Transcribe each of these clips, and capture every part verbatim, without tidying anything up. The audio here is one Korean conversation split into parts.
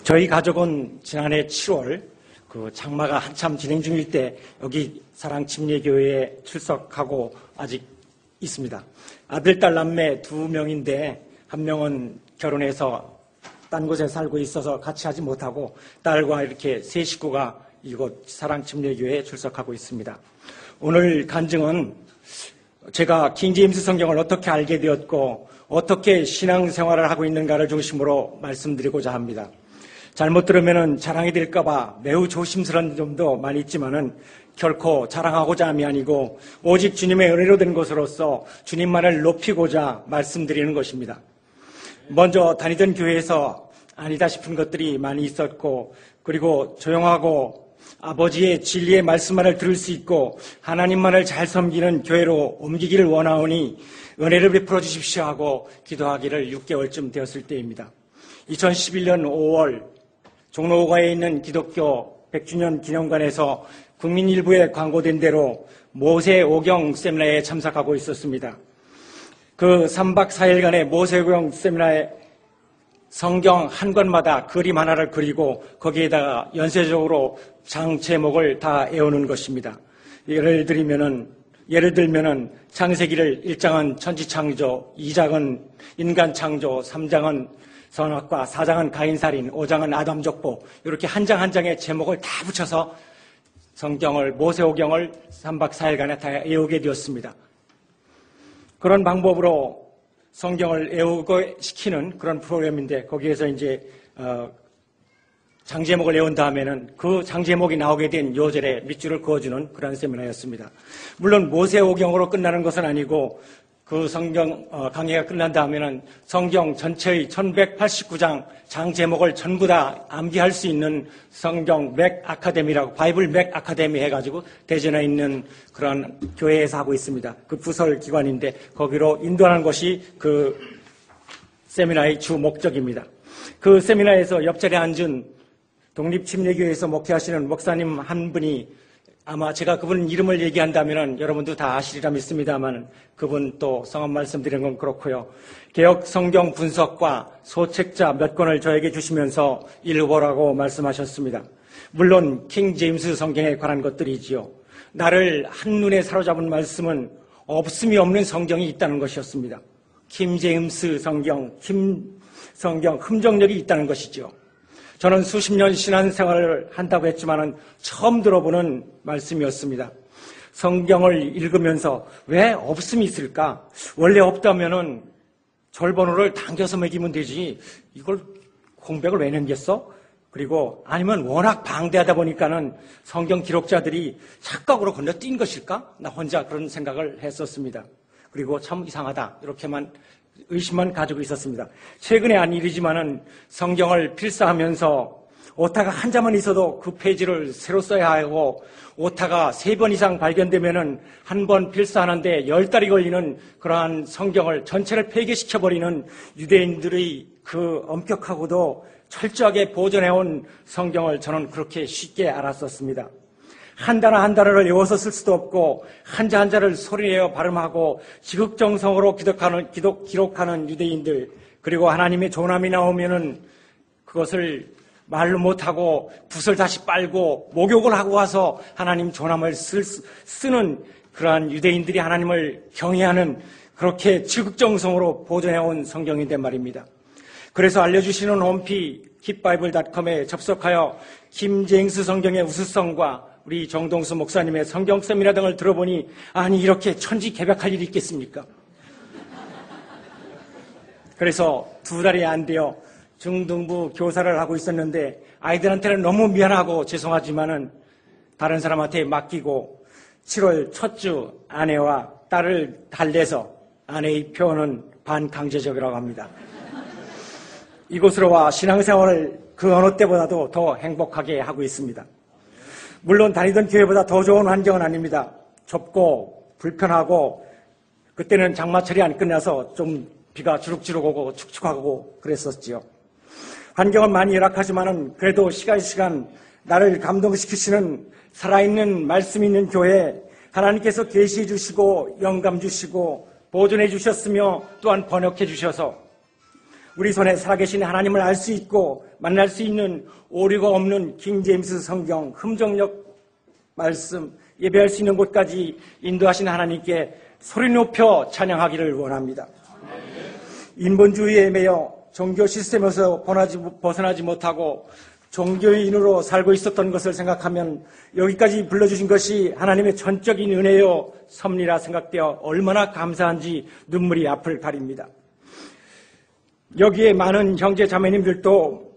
저희 가족은 지난해 칠월 그 장마가 한참 진행 중일 때 여기 사랑침례교회에 출석하고 아직 있습니다. 아들, 딸, 남매 두 명인데 한 명은 결혼해서 딴 곳에 살고 있어서 같이 하지 못하고 딸과 이렇게 세 식구가 이곳 사랑침례교회에 출석하고 있습니다. 오늘 간증은 제가 킹제임스 성경을 어떻게 알게 되었고 어떻게 신앙생활을 하고 있는가를 중심으로 말씀드리고자 합니다. 잘못 들으면 자랑이 될까봐 매우 조심스러운 점도 많이 있지만은 결코 자랑하고자 함이 아니고 오직 주님의 은혜로 된 것으로서 주님만을 높이고자 말씀드리는 것입니다. 먼저 다니던 교회에서 아니다 싶은 것들이 많이 있었고 그리고 조용하고 아버지의 진리의 말씀만을 들을 수 있고 하나님만을 잘 섬기는 교회로 옮기기를 원하오니 은혜를 베풀어 주십시오 하고 기도하기를 육 개월쯤 되었을 때입니다. 이천십일 년 오월 종로가에 있는 기독교 백 주년 기념관에서 국민일보에 광고된 대로 모세오경 세미나에 참석하고 있었습니다. 그 삼 박 사 일간의 모세오경 세미나에 성경 한 권마다 그림 하나를 그리고 거기에다가 연쇄적으로 장 제목을 다 외우는 것입니다. 예를 들면은 예를 들면은 창세기를 일 장은 천지창조, 이 장은 인간창조, 삼 장은 선악과, 사 장은 가인살인, 오 장은 아담족보 이렇게 한 장 한 장의 제목을 다 붙여서 성경을 모세오경을 삼 박 사 일간에 다 외우게 되었습니다. 그런 방법으로 성경을 외우고 시키는 그런 프로그램인데 거기에서 이제 어, 장제목을 외운 다음에는 그 장제목이 나오게 된 요절에 밑줄을 그어주는 그런 세미나였습니다. 물론 모세오경으로 끝나는 것은 아니고 그 성경 어, 강의가 끝난 다음에는 성경 전체의 천백팔십구 장 장제목을 전부 다 암기할 수 있는 성경 맥 아카데미라고 바이블 맥 아카데미 해가지고 대전에 있는 그런 교회에서 하고 있습니다. 그 부설 기관인데 거기로 인도하는 것이 그 세미나의 주 목적입니다. 그 세미나에서 옆자리에 앉은 독립침례교회에서 목회하시는 목사님 한 분이 아마 제가 그분 이름을 얘기한다면 여러분도 다 아시리라 믿습니다만 그분 또 성함 말씀드리는 건 그렇고요. 개역 성경 분석과 소책자 몇 권을 저에게 주시면서 읽어보라고 말씀하셨습니다. 물론 킹 제임스 성경에 관한 것들이지요. 나를 한눈에 사로잡은 말씀은 없음이 없는 성경이 있다는 것이었습니다. 킹 제임스 성경, 킴 성경 흠정력이 있다는 것이죠. 저는 수십 년 신앙생활을 한다고 했지만은 처음 들어보는 말씀이었습니다. 성경을 읽으면서 왜 없음이 있을까? 원래 없다면은 절번호를 당겨서 매기면 되지. 이걸 공백을 왜 남겼어? 그리고 아니면 워낙 방대하다 보니까는 성경 기록자들이 착각으로 건너뛴 것일까? 나 혼자 그런 생각을 했었습니다. 그리고 참 이상하다. 이렇게만 의심만 가지고 있었습니다. 최근에 한 일이지만은 성경을 필사하면서 오타가 한 자만 있어도 그 페이지를 새로 써야 하고 오타가 세 번 이상 발견되면은 한 번 필사하는데 열 달이 걸리는 그러한 성경을 전체를 폐기시켜버리는 유대인들의 그 엄격하고도 철저하게 보존해온 성경을 저는 그렇게 쉽게 알았었습니다. 한 단어 한 단어를 외워서 쓸 수도 없고 한자 한자를 소리내어 발음하고 지극정성으로 기록하는, 기록, 기록하는 유대인들 그리고 하나님의 조남이 나오면은 그것을 말로 못하고 붓을 다시 빨고 목욕을 하고 와서 하나님 조남을 쓸, 쓰는 그러한 유대인들이 하나님을 경외하는 그렇게 지극정성으로 보존해온 성경인데 말입니다. 그래서 알려주시는 홈피 킵바이블 닷컴에 접속하여 김제임스 성경의 우수성과 우리 정동수 목사님의 성경 세미나 등을 들어보니 아니 이렇게 천지개벽할 일이 있겠습니까? 그래서 두 달이 안 되어 중등부 교사를 하고 있었는데 아이들한테는 너무 미안하고 죄송하지만은 다른 사람한테 맡기고 칠월 첫 주 아내와 딸을 달래서 아내의 표현은 반강제적이라고 합니다. 이곳으로 와 신앙생활을 그 어느 때보다도 더 행복하게 하고 있습니다. 물론 다니던 교회보다 더 좋은 환경은 아닙니다. 좁고 불편하고 그때는 장마철이 안 끝나서 좀 비가 주룩주룩 오고 축축하고 그랬었지요. 환경은 많이 열악하지만은 그래도 시간 시간 나를 감동시키시는 살아있는 말씀 있는 교회 하나님께서 계시해 주시고 영감 주시고 보존해 주셨으며 또한 번역해 주셔서 우리 손에 살아계신 하나님을 알 수 있고 만날 수 있는 오류가 없는 킹제임스 성경, 흠정력 말씀, 예배할 수 있는 곳까지 인도하신 하나님께 소리 높여 찬양하기를 원합니다. 인본주의에 매여 종교 시스템에서 벗어나지 못하고 종교인으로 살고 있었던 것을 생각하면 여기까지 불러주신 것이 하나님의 전적인 은혜요 섭리라 생각되어 얼마나 감사한지 눈물이 앞을 가립니다. 여기에 많은 형제 자매님들도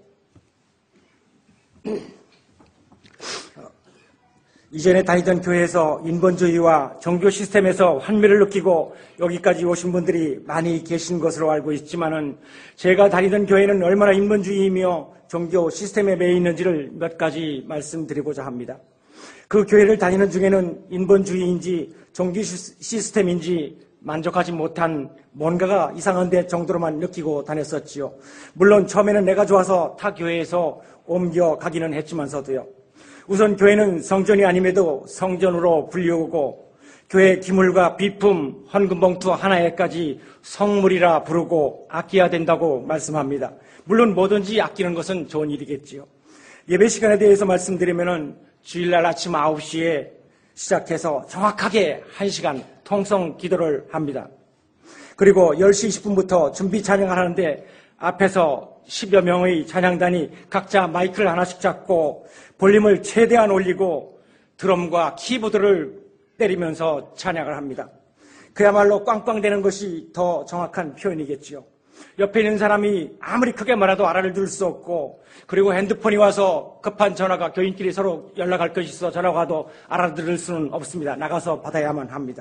이전에 다니던 교회에서 인본주의와 종교 시스템에서 환멸을 느끼고 여기까지 오신 분들이 많이 계신 것으로 알고 있지만은 제가 다니던 교회는 얼마나 인본주의이며 종교 시스템에 매여 있는지를 몇 가지 말씀드리고자 합니다. 그 교회를 다니는 중에는 인본주의인지 종교 시스템인지 만족하지 못한 뭔가가 이상한데 정도로만 느끼고 다녔었지요. 물론 처음에는 내가 좋아서 타 교회에서 옮겨가기는 했지만서도요. 우선 교회는 성전이 아님에도 성전으로 불리우고 교회 기물과 비품, 헌금봉투 하나에까지 성물이라 부르고 아껴야 된다고 말씀합니다. 물론 뭐든지 아끼는 것은 좋은 일이겠지요. 예배 시간에 대해서 말씀드리면은 주일날 아침 아홉 시에 시작해서 정확하게 한 시간 통성 기도를 합니다. 그리고 열 시 이십 분부터 준비 찬양을 하는데 앞에서 십여 명의 찬양단이 각자 마이크를 하나씩 잡고 볼륨을 최대한 올리고 드럼과 키보드를 때리면서 찬양을 합니다. 그야말로 꽝꽝대는 것이 더 정확한 표현이겠지요. 옆에 있는 사람이 아무리 크게 말해도 알아를 들을 수 없고 그리고 핸드폰이 와서 급한 전화가 교인끼리 서로 연락할 것이 있어 전화가 와도 알아들을 수는 없습니다. 나가서 받아야만 합니다.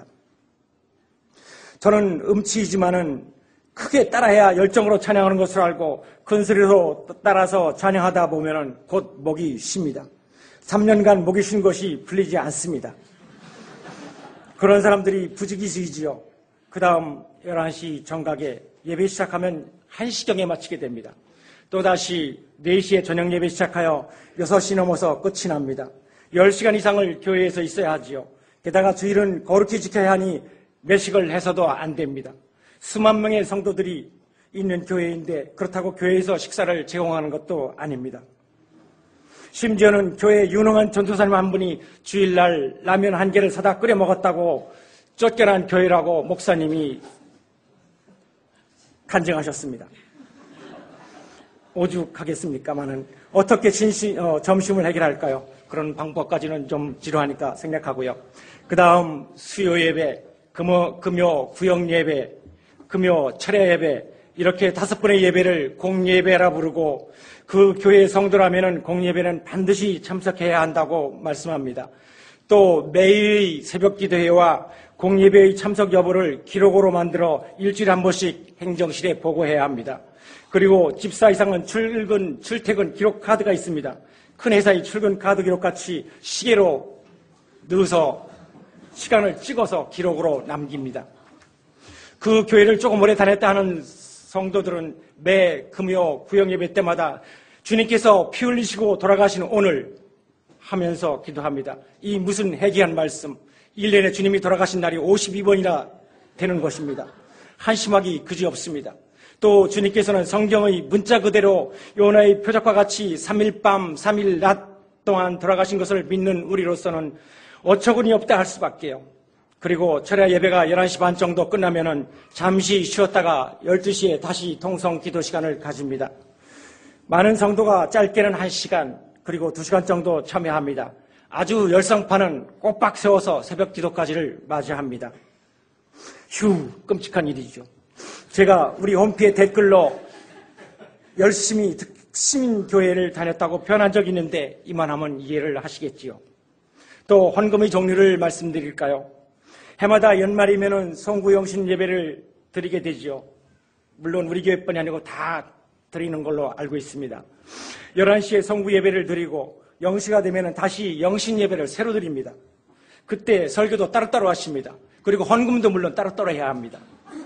저는 음치이지만은 크게 따라해야 열정으로 찬양하는 것을 알고 큰 소리로 따라서 찬양하다 보면은 곧 목이 쉽니다. 삼 년간 목이 쉰 것이 풀리지 않습니다. 그런 사람들이 부지기수이지요. 그 다음 열한 시 정각에 예배 시작하면 한 시경에 마치게 됩니다. 또다시 네 시에 저녁 예배 시작하여 여섯 시 넘어서 끝이 납니다. 열 시간 이상을 교회에서 있어야 하지요. 게다가 주일은 거룩히 지켜야 하니 매식을 해서도 안 됩니다. 수만 명의 성도들이 있는 교회인데 그렇다고 교회에서 식사를 제공하는 것도 아닙니다. 심지어는 교회 유능한 전도사님 한 분이 주일날 라면 한 개를 사다 끓여 먹었다고 쫓겨난 교회라고 목사님이 간증하셨습니다. 오죽하겠습니까마는 어떻게 진시, 어, 점심을 해결할까요? 그런 방법까지는 좀 지루하니까 생략하고요. 그 다음 수요 예배, 금요, 금요 구역 예배, 금요 철야 예배 이렇게 다섯 번의 예배를 공예배라 부르고 그 교회의 성도라면은 공예배는 반드시 참석해야 한다고 말씀합니다. 또 매일 새벽 기도회와 공예배의 참석 여부를 기록으로 만들어 일주일에 한 번씩 행정실에 보고해야 합니다. 그리고 집사 이상은 출근, 출퇴근 기록 카드가 있습니다. 큰 회사의 출근 카드 기록같이 시계로 넣어서 시간을 찍어서 기록으로 남깁니다. 그 교회를 조금 오래 다녔다 하는 성도들은 매 금요 구역 예배 때마다 주님께서 피 흘리시고 돌아가신 오늘 하면서 기도합니다. 이 무슨 해괴한 말씀. 일 년에 주님이 돌아가신 날이 오십이 번이나 되는 것입니다. 한심하기 그지없습니다. 또 주님께서는 성경의 문자 그대로 요나의 표적과 같이 삼 일 밤 삼 일 낮 동안 돌아가신 것을 믿는 우리로서는 어처구니 없다 할 수밖에요. 그리고 철야 예배가 열한 시 반 정도 끝나면은 잠시 쉬었다가 열두 시에 다시 통성 기도 시간을 가집니다. 많은 성도가 짧게는 한 시간 그리고 두 시간 정도 참여합니다. 아주 열성파는 꼬박 세워서 새벽 기도까지를 맞이합니다. 휴, 끔찍한 일이죠. 제가 우리 홈피에 댓글로 열심히 시민교회를 다녔다고 표현한 적이 있는데 이만하면 이해를 하시겠지요. 또 헌금의 종류를 말씀드릴까요? 해마다 연말이면은 송구영신 예배를 드리게 되지요. 물론 우리 교회뿐이 아니고 다 드리는 걸로 알고 있습니다. 열한 시에 송구 예배를 드리고 영 시가 되면은 다시 영신 예배를 새로 드립니다. 그때 설교도 따로따로 하십니다. 그리고 헌금도 물론 따로따로 해야 합니다.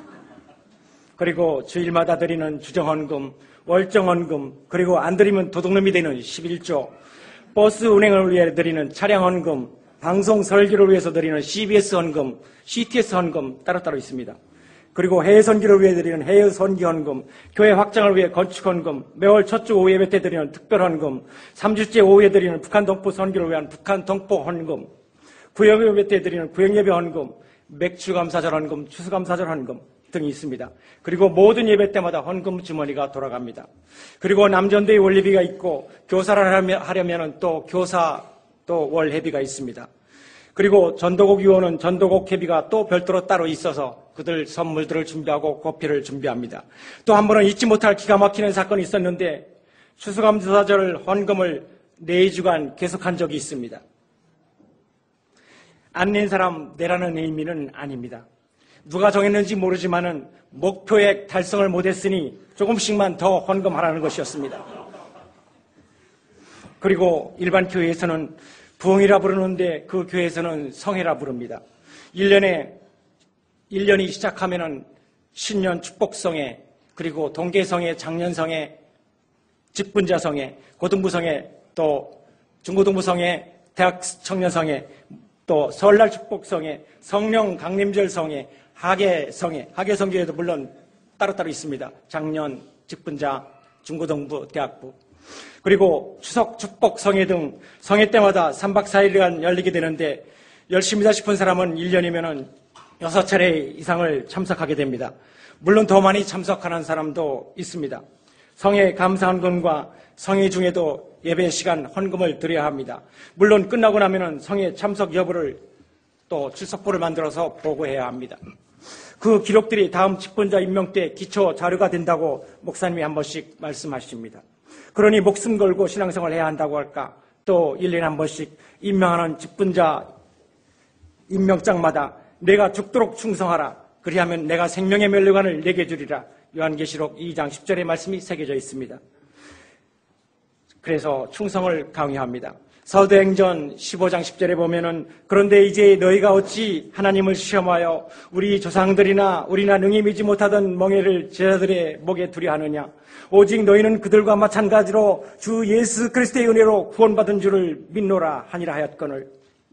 그리고 주일마다 드리는 주정헌금, 월정헌금, 그리고 안 드리면 도둑놈이 되는 십일조, 버스 운행을 위해 드리는 차량헌금, 방송 설교를 위해서 드리는 씨비에스 헌금, 씨티에스 헌금 따로따로 있습니다. 그리고 해외 선교를 위해 드리는 해외 선교 헌금, 교회 확장을 위해 건축 헌금, 매월 첫 주 오후 예배 때 드리는 특별 헌금, 삼 주째 오후에 드리는 북한 동포 선교를 위한 북한 동포 헌금, 구역 예배 때 드리는 구역 예배 헌금, 맥주 감사절 헌금, 추수 감사절 헌금 등이 있습니다. 그리고 모든 예배 때마다 헌금 주머니가 돌아갑니다. 그리고 남전도의 원리비가 있고 교사를 하려면 또 교사 또 월회비가 있습니다. 그리고 전도곡 위원은 전도곡 회비가 또 별도로 따로 있어서 그들 선물들을 준비하고 고피를 준비합니다. 또 한 번은 잊지 못할 기가 막히는 사건이 있었는데 추수감사절 헌금을 네 주간 계속한 적이 있습니다. 안 낸 사람 내라는 의미는 아닙니다. 누가 정했는지 모르지만은 목표액 달성을 못했으니 조금씩만 더 헌금하라는 것이었습니다. 그리고 일반 교회에서는 부흥이라 부르는데 그 교회에서는 성회라 부릅니다. 일 년에, 일 년이 시작하면은 신년 축복성회, 그리고 동계성회, 장년성회, 직분자성회, 고등부성회, 또 중고등부성회, 대학 청년성회, 또 설날 축복성회, 성령 강림절성회, 하계성회, 하계성교회도 물론 따로따로 있습니다. 장년, 직분자, 중고등부, 대학부. 그리고 추석 축복 성회 등 성회 때마다 삼 박 사 일간 열리게 되는데 열심이다 싶은 사람은 일 년이면은 여섯 차례 이상을 참석하게 됩니다. 물론 더 많이 참석하는 사람도 있습니다. 성회 감사헌금과 성회 중에도 예배 시간 헌금을 드려야 합니다. 물론 끝나고 나면은 성회 참석 여부를 또 출석부를 만들어서 보고해야 합니다. 그 기록들이 다음 직분자 임명 때 기초 자료가 된다고 목사님이 한 번씩 말씀하십니다. 그러니 목숨 걸고 신앙생활을 해야 한다고 할까? 또 일 년에 한 번씩 임명하는 직분자 임명장마다 내가 죽도록 충성하라. 그리하면 내가 생명의 멸류관을 내게 주리라. 요한계시록 이 장 십 절의 말씀이 새겨져 있습니다. 그래서 충성을 강요합니다. 사도행전 십오 장 십 절에 보면은 그런데 이제 너희가 어찌 하나님을 시험하여 우리 조상들이나 우리나 능히 믿지 못하던 멍에를 제자들의 목에 두려 하느냐. 오직 너희는 그들과 마찬가지로 주 예수 그리스도의 은혜로 구원받은 줄을 믿노라 하니라 하였거늘.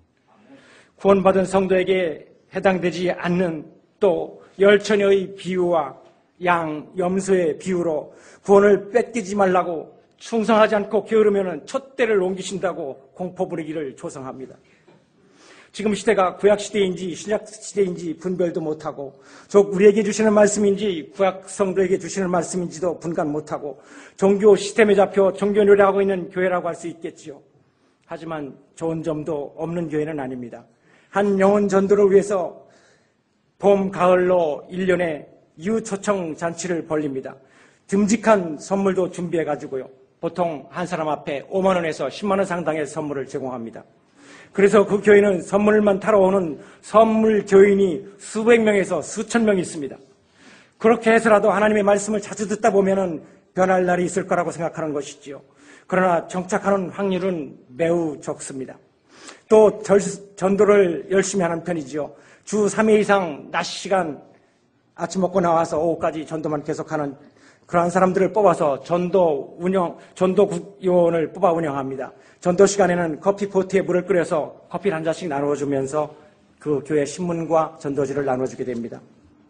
구원받은 성도에게 해당되지 않는 또 열처녀의 비유와 양, 염소의 비유로 구원을 뺏기지 말라고 충성하지 않고 게으르면 촛대를 옮기신다고 공포 부리기를 조성합니다. 지금 시대가 구약 시대인지 신약 시대인지 분별도 못하고 저 우리에게 주시는 말씀인지 구약 성도에게 주시는 말씀인지도 분간 못하고 종교 시스템에 잡혀 종교 노래하고 있는 교회라고 할 수 있겠지요. 하지만 좋은 점도 없는 교회는 아닙니다. 한 영혼 전도를 위해서 봄, 가을로 일 년에 유초청 잔치를 벌립니다. 듬직한 선물도 준비해가지고요. 보통 한 사람 앞에 오만 원에서 십만 원 상당의 선물을 제공합니다. 그래서 그 교회는 선물만 타러 오는 선물 교인이 수백 명에서 수천 명이 있습니다. 그렇게 해서라도 하나님의 말씀을 자주 듣다 보면은 변할 날이 있을 거라고 생각하는 것이지요. 그러나 정착하는 확률은 매우 적습니다. 또 전도를 열심히 하는 편이지요. 주 삼 회 이상 낮 시간 아침 먹고 나와서 오후까지 전도만 계속하는 그러한 사람들을 뽑아서 전도 운영, 전도 요원을 뽑아 운영합니다. 전도 시간에는 커피 포트에 물을 끓여서 커피를 한 잔씩 나누어주면서 그 교회 신문과 전도지를 나눠주게 됩니다.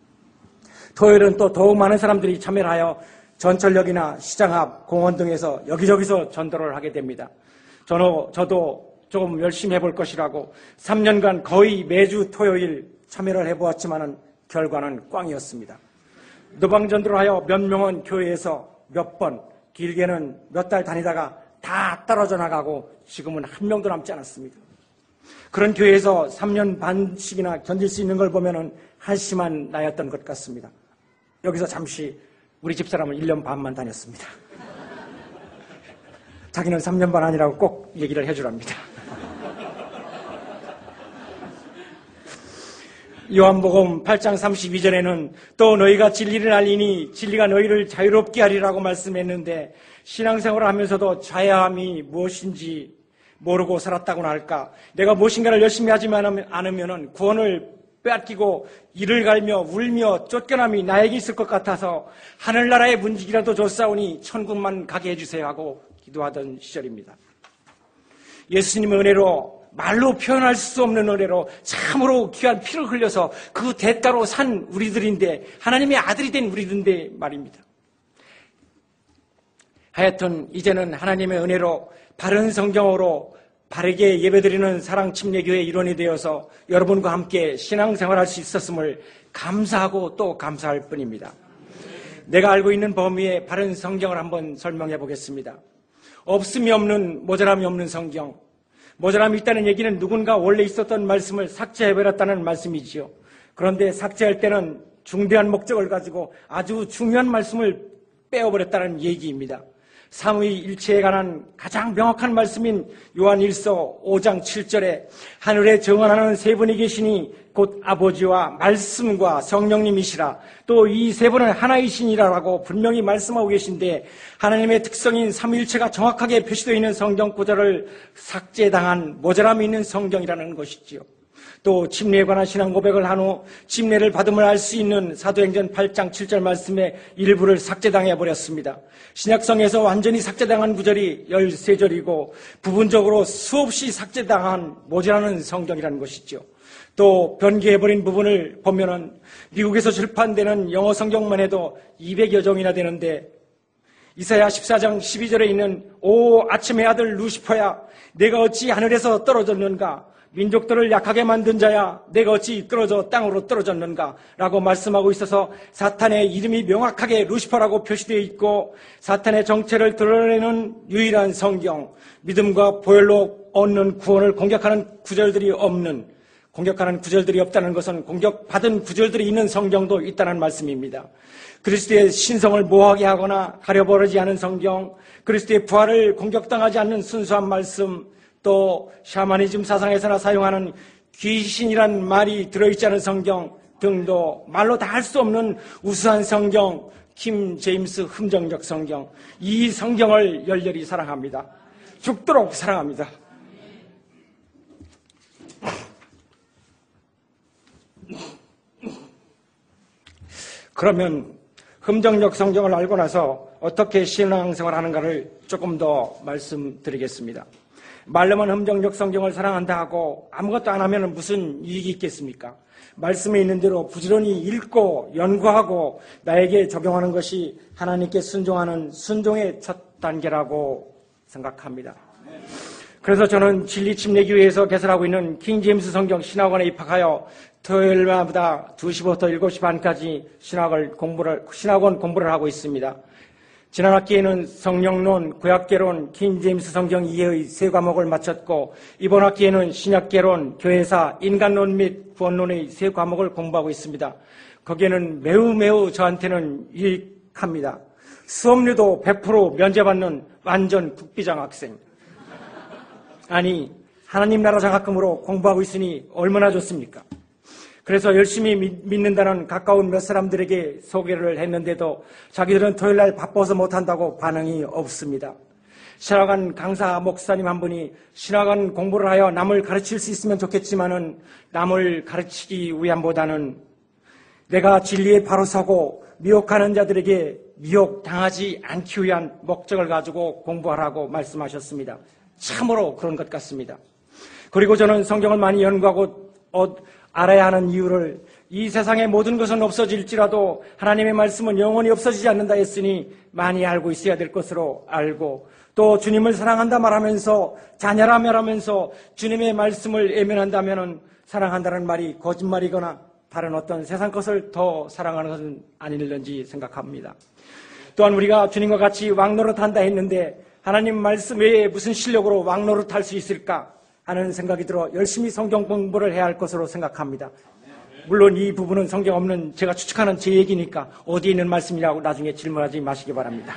토요일은 또 더욱 많은 사람들이 참여를 하여 전철역이나 시장 앞, 공원 등에서 여기저기서 전도를 하게 됩니다. 저도, 저도 조금 열심히 해볼 것이라고 삼 년간 거의 매주 토요일 참여를 해보았지만은 결과는 꽝이었습니다. 노방전도를 하여 몇 명은 교회에서 몇 번, 길게는 몇 달 다니다가 다 떨어져 나가고 지금은 한 명도 남지 않았습니다. 그런 교회에서 삼 년 반씩이나 견딜 수 있는 걸 보면은 한심한 나였던 것 같습니다. 여기서 잠시 우리 집사람은 일 년 반만 다녔습니다. 자기는 삼 년 반 아니라고 꼭 얘기를 해주랍니다. 요한복음 팔 장 삼십이 절에는 또 너희가 진리를 알리니 진리가 너희를 자유롭게 하리라고 말씀했는데 신앙생활을 하면서도 자유함이 무엇인지 모르고 살았다고나 할까? 내가 무엇인가를 열심히 하지 않으면 구원을 빼앗기고 이를 갈며 울며 쫓겨남이 나에게 있을 것 같아서 하늘나라의 문직이라도 줬사오니 천국만 가게 해주세요 하고 기도하던 시절입니다. 예수님의 은혜로 말로 표현할 수 없는 은혜로 참으로 귀한 피를 흘려서 그 대가로 산 우리들인데, 하나님의 아들이 된 우리들인데 말입니다. 하여튼 이제는 하나님의 은혜로 바른 성경으로 바르게 예배드리는 사랑침례교회 일원이 되어서 여러분과 함께 신앙생활할 수 있었음을 감사하고 또 감사할 뿐입니다. 내가 알고 있는 범위의 바른 성경을 한번 설명해 보겠습니다. 없음이 없는, 모자람이 없는 성경. 모자람이 있다는 얘기는 누군가 원래 있었던 말씀을 삭제해버렸다는 말씀이지요. 그런데 삭제할 때는 중대한 목적을 가지고 아주 중요한 말씀을 빼어버렸다는 얘기입니다. 삼위일체에 관한 가장 명확한 말씀인 요한일서 오 장 칠 절에 하늘에 정언하는 세 분이 계시니 곧 아버지와 말씀과 성령님이시라. 또 이 세 분은 하나이시니라라고 분명히 말씀하고 계신데, 하나님의 특성인 삼위일체가 정확하게 표시되어 있는 성경 구절을 삭제당한 모자람이 있는 성경이라는 것이지요. 또 침례에 관한 신앙 고백을 한 후 침례를 받음을 알 수 있는 사도행전 팔 장 칠 절 말씀의 일부를 삭제당해 버렸습니다. 신약성에서 완전히 삭제당한 구절이 열세 절이고 부분적으로 수없이 삭제당한 모자라는 성경이라는 것이죠. 또 변개해버린 부분을 보면은 미국에서 출판되는 영어 성경만 해도 이백여 종이나 되는데, 이사야 십사 장 십이 절에 있는 오 아침의 아들 루시퍼야, 내가 어찌 하늘에서 떨어졌는가? 민족들을 약하게 만든 자야, 내가 어찌 떨어져 땅으로 떨어졌는가? 라고 말씀하고 있어서 사탄의 이름이 명확하게 루시퍼라고 표시되어 있고, 사탄의 정체를 드러내는 유일한 성경, 믿음과 보혈로 얻는 구원을 공격하는 구절들이 없는, 공격하는 구절들이 없다는 것은 공격받은 구절들이 있는 성경도 있다는 말씀입니다. 그리스도의 신성을 모호하게 하거나 가려버리지 않은 성경, 그리스도의 부활을 공격당하지 않는 순수한 말씀, 또 샤머니즘 사상에서나 사용하는 귀신이란 말이 들어있지 않은 성경 등도 말로 다 할 수 없는 우수한 성경, 킴 제임스 흠정적 성경, 이 성경을 열렬히 사랑합니다. 죽도록 사랑합니다. 그러면 흠정적 성경을 알고 나서 어떻게 신앙생활 하는가를 조금 더 말씀드리겠습니다. 말로만 흠정적 성경을 사랑한다 하고 아무것도 안 하면 무슨 이익이 있겠습니까? 말씀에 있는 대로 부지런히 읽고 연구하고 나에게 적용하는 것이 하나님께 순종하는 순종의 첫 단계라고 생각합니다. 그래서 저는 진리침례교회에서 개설하고 있는 킹제임스 성경 신학원에 입학하여 토요일마다 두 시부터 일곱 시 반까지 신학을 공부를, 신학원 공부를 하고 있습니다. 지난 학기에는 성령론, 구약개론, 킹제임스 성경 이해의 세 과목을 마쳤고, 이번 학기에는 신약개론, 교회사, 인간론 및 구원론의 세 과목을 공부하고 있습니다. 거기에는 매우 매우 저한테는 유익합니다. 수업료도 백 퍼센트 면제받는 완전 국비장 학생. 아니, 하나님 나라 장학금으로 공부하고 있으니 얼마나 좋습니까? 그래서 열심히 믿는다는 가까운 몇 사람들에게 소개를 했는데도 자기들은 토요일날 바빠서 못한다고 반응이 없습니다. 신학원 강사 목사님 한 분이 신학원 공부를 하여 남을 가르칠 수 있으면 좋겠지만은 남을 가르치기 위함보다는 내가 진리에 바로 서고 미혹하는 자들에게 미혹당하지 않기 위한 목적을 가지고 공부하라고 말씀하셨습니다. 참으로 그런 것 같습니다. 그리고 저는 성경을 많이 연구하고 어, 알아야 하는 이유를, 이 세상의 모든 것은 없어질지라도 하나님의 말씀은 영원히 없어지지 않는다 했으니 많이 알고 있어야 될 것으로 알고, 또 주님을 사랑한다 말하면서 자녀라 말하면서 주님의 말씀을 외면한다면 사랑한다는 말이 거짓말이거나 다른 어떤 세상 것을 더 사랑하는 것은 아닐는지 생각합니다. 또한 우리가 주님과 같이 왕노릇한다 했는데 하나님 말씀 외에 무슨 실력으로 왕노릇할 수 있을까 하는 생각이 들어 열심히 성경 공부를 해야 할 것으로 생각합니다. 물론 이 부분은 성경 없는 제가 추측하는 제 얘기니까 어디에 있는 말씀이라고 나중에 질문하지 마시기 바랍니다.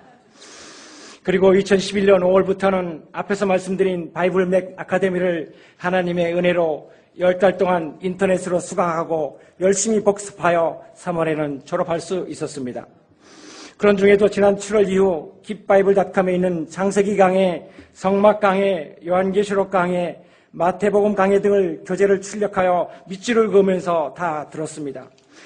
그리고 이천십일 년 오월부터는 앞에서 말씀드린 바이블 맥 아카데미를 하나님의 은혜로 열 달 동안 인터넷으로 수강하고 열심히 복습하여 삼월에는 졸업할 수 있었습니다. 그런 중에도 지난 칠월 이후 깃바이블 닷컴에 있는 창세기 강해, 성막 강해, 요한계시록 강해, 마태복음 강해 등을 교재를 출력하여 밑줄을 그으면서 다 들었습니다.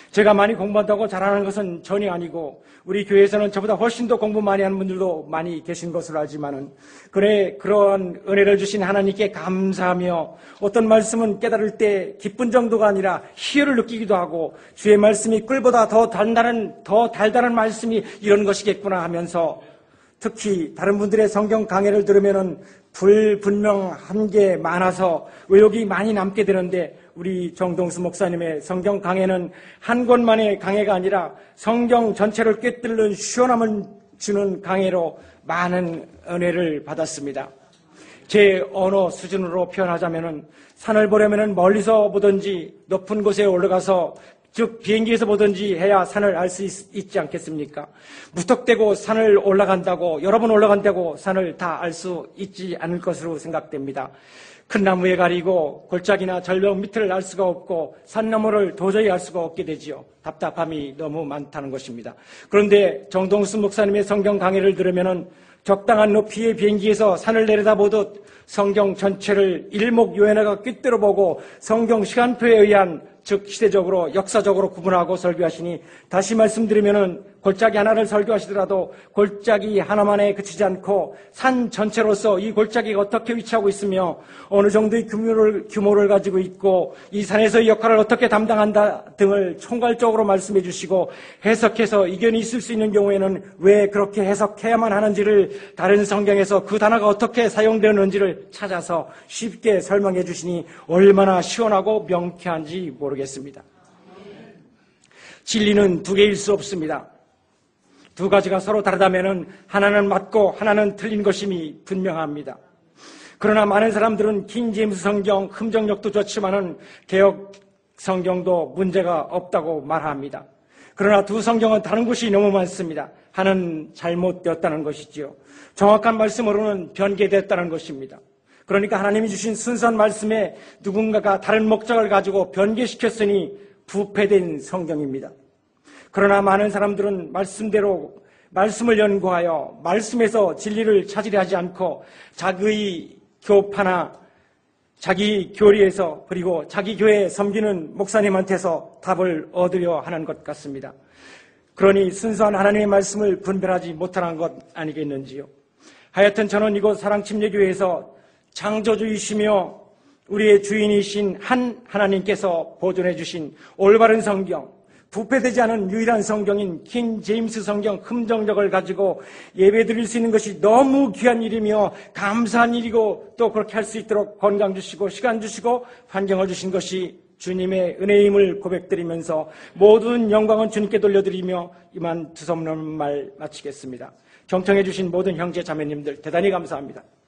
제가 많이 공부한다고 잘하는 것은 전혀 아니고 우리 교회에서는 저보다 훨씬 더 공부 많이 하는 분들도 많이 계신 것으로 알지만은 그래 그러한 은혜를 주신 하나님께 감사하며 어떤 말씀은 깨달을 때 기쁜 정도가 아니라 희열을 느끼기도 하고 주의 말씀이 꿀보다 더 달달한 더 달달한 말씀이 이런 것이겠구나 하면서 특히 다른 분들의 성경 강해를 들으면은 불분명한 게 많아서 의욕이 많이 남게 되는데 우리 정동수 목사님의 성경 강해는 한 권만의 강해가 아니라 성경 전체를 꿰뚫는 시원함을 주는 강해로 많은 은혜를 받았습니다. 제 언어 수준으로 표현하자면은 산을 보려면은 멀리서 보든지 높은 곳에 올라가서 즉 비행기에서 보든지 해야 산을 알 수 있지 않겠습니까? 무턱대고 산을 올라간다고 여러 번 올라간다고 산을 다 알 수 있지 않을 것으로 생각됩니다. 큰 나무에 가리고 골짜기나 절벽 밑을 알 수가 없고 산 너머를 도저히 알 수가 없게 되지요. 답답함이 너무 많다는 것입니다. 그런데 정동수 목사님의 성경 강해를 들으면은 적당한 높이의 비행기에서 산을 내려다보듯 성경 전체를 일목요연하게 꿰뚫어 보고 성경 시간표에 의한 즉 시대적으로 역사적으로 구분하고 설교하시니 다시 말씀드리면은 골짜기 하나를 설교하시더라도 골짜기 하나만에 그치지 않고 산 전체로서 이 골짜기가 어떻게 위치하고 있으며 어느 정도의 규모를, 규모를 가지고 있고 이 산에서의 역할을 어떻게 담당한다 등을 총괄적으로 말씀해 주시고 해석해서 이견이 있을 수 있는 경우에는 왜 그렇게 해석해야만 하는지를 다른 성경에서 그 단어가 어떻게 사용되었는지를 찾아서 쉽게 설명해 주시니 얼마나 시원하고 명쾌한지 모르겠습니다. 진리는 두 개일 수 없습니다. 두 가지가 서로 다르다면 하나는 맞고 하나는 틀린 것임이 분명합니다. 그러나 많은 사람들은 킹 제임스 성경 흠정력도 좋지만은 개역 성경도 문제가 없다고 말합니다. 그러나 두 성경은 다른 것이 너무 많습니다. 하나는 잘못되었다는 것이지요. 정확한 말씀으로는 변개되었다는 것입니다. 그러니까 하나님이 주신 순수한 말씀에 누군가가 다른 목적을 가지고 변개시켰으니 부패된 성경입니다. 그러나 많은 사람들은 말씀대로 말씀을 연구하여 말씀에서 진리를 찾으려 하지 않고 자기의 교파나 자기 교리에서 그리고 자기 교회 섬기는 목사님한테서 답을 얻으려 하는 것 같습니다. 그러니 순수한 하나님의 말씀을 분별하지 못하는 것 아니겠는지요. 하여튼 저는 이곳 사랑침례교회에서 창조주이시며 우리의 주인이신 한 하나님께서 보존해 주신 올바른 성경, 부패되지 않은 유일한 성경인 킹 제임스 성경 흠정력을 가지고 예배 드릴 수 있는 것이 너무 귀한 일이며 감사한 일이고 또 그렇게 할 수 있도록 건강 주시고 시간 주시고 환경을 주신 것이 주님의 은혜임을 고백드리면서 모든 영광은 주님께 돌려드리며 이만 두서없는 말 마치겠습니다. 경청해 주신 모든 형제 자매님들 대단히 감사합니다.